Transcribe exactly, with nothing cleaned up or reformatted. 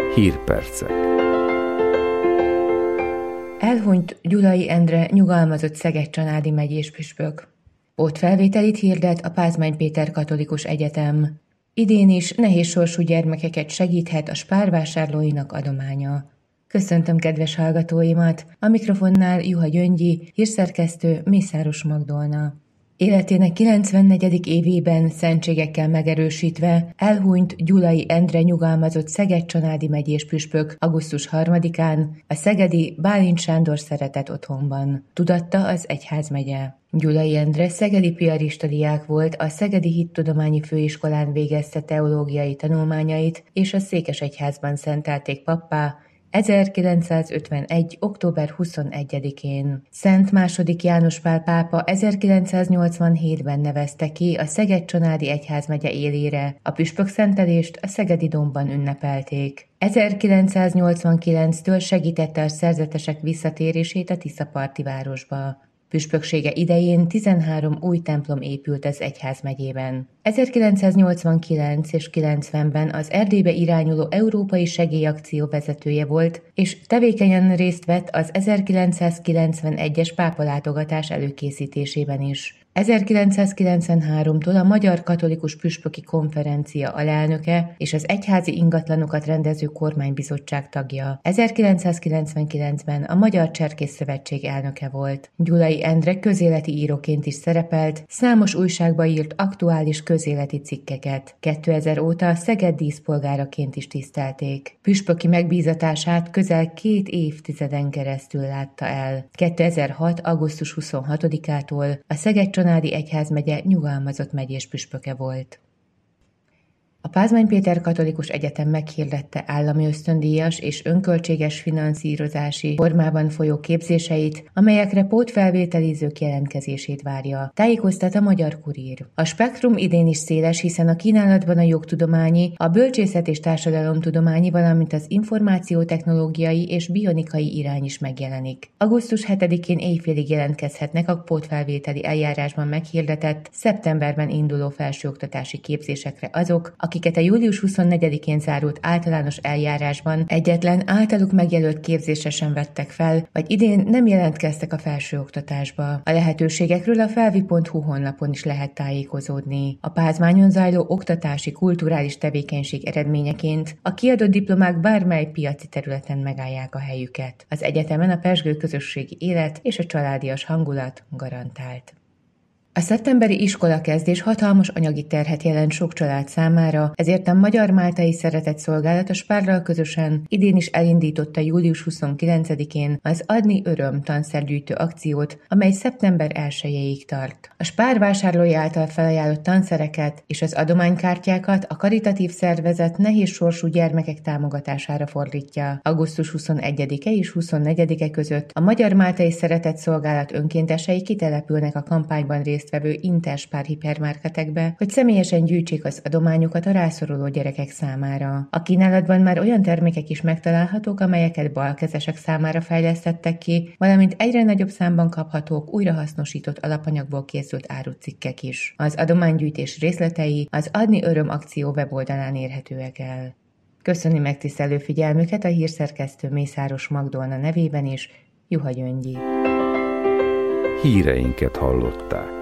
Hírpercek. Elhunyt Gyulai Endre nyugalmazott Szeged-Csanádi megyés püspök. Pótfelvételit hirdet a Pázmány Péter Katolikus Egyetem. Idén is nehéz sorsú gyermekeket segíthet a Spár-vásárlóinak adománya. Köszöntöm kedves hallgatóimat, a mikrofonnál Juha Gyöngyi, hírszerkesztő Mészáros Magdolna. Életének kilencvennegyedik évében szentségekkel megerősítve elhunyt Gyulai Endre nyugalmazott Szeged-Csanádi megyés püspök augusztus harmadikán a szegedi Bálint Sándor szeretett otthonban, tudatta az egyházmegye. Gyulai Endre szegedi piarista diák volt, a Szegedi Hittudományi Főiskolán végezte teológiai tanulmányait, és a Székesegyházban szentelték pappá ezerkilencszázötvenegy. október huszonegyedikén. Szent második János Pál pápa ezerkilencszáznyolcvanhétben nevezte ki a Szeged-Csanádi egyházmegye élére, a püspökszentelést a szegedi dombban ünnepelték. ezerkilencszáznyolcvankilenctől segítette a szerzetesek visszatérését a tiszaparti városba. Püspöksége idején tizenhárom új templom épült az egyházmegyében. ezerkilencszáznyolcvankilenc és kilencvenben az Erdélybe irányuló Európai Segélyakció vezetője volt, és tevékenyen részt vett az ezerkilencszázkilencvenegyes pápalátogatás előkészítésében is. ezerkilencszázkilencvenháromtól a Magyar Katolikus Püspöki Konferencia alelnöke és az egyházi ingatlanokat rendező kormánybizottság tagja. ezerkilencszázkilencvenkilencben a Magyar Cserkész Szövetség elnöke volt. Gyulai Endre közéleti íróként is szerepelt, számos újságba írt aktuális közéleti cikkeket. kétezer óta Szeged díszpolgáraként is tisztelték. Püspöki megbízatását közel két évtizeden keresztül látta el. kétezer-hat. augusztus huszonhatodikától a Szeged-Csanádi egyházmegye nyugalmazott megyés püspöke volt. A Pázmány Péter Katolikus Egyetem meghirdette állami ösztöndíjas és önköltséges finanszírozási formában folyó képzéseit, amelyekre pótfelvételizők jelentkezését várja, tájékoztat a Magyar Kurír. A spektrum idén is széles, hiszen a kínálatban a jogtudományi, a bölcsészet és társadalomtudományi, valamint az információtechnológiai és bionikai irány is megjelenik. augusztus hetedikén éjfélig jelentkezhetnek a pótfelvételi eljárásban meghirdetett, szeptemberben induló felsőoktatási képzésekre azok, akiket a július huszonnegyedikén zárult általános eljárásban egyetlen általuk megjelölt képzésre sem vettek fel, vagy idén nem jelentkeztek a felsőoktatásba. A lehetőségekről a felvi pont hu honlapon is lehet tájékozódni. A Pázmányon zajló oktatási, kulturális tevékenység eredményeként a kiadott diplomák bármely piaci területen megállják a helyüket. Az egyetemen a pezsgő közösségi élet és a családias hangulat garantált. A szeptemberi iskolakezdés hatalmas anyagi terhet jelent sok család számára, ezért a Magyar-Máltai Szeretetszolgálat a Spárral közösen idén is elindította július huszonkilencedikén az Adni Öröm tanszergyűjtő akciót, amely szeptember elsejéig tart. A Spár vásárlói által felajánlott tanszereket és az adománykártyákat a karitatív szervezet nehéz sorsú gyermekek támogatására fordítja. augusztus huszonegyedike és huszonnegyedike között a Magyar-Máltai Szeretetszolgálat önkéntesei kitelepülnek a kampányban részt vevő Interspár hipermarketekbe, hogy személyesen gyűjtsék az adományokat a rászoruló gyerekek számára. A kínálatban már olyan termékek is megtalálhatók, amelyeket balkezesek számára fejlesztettek ki, valamint egyre nagyobb számban kaphatók újrahasznosított alapanyagból készült árucikkek is. Az adománygyűjtés részletei az Adni Öröm akció weboldalán érhetőek el. Köszöni megtisztelő figyelmüket a hírszerkesztő Mészáros Magdolna nevében is, Juha Gyöngyi. Híreinket hallották.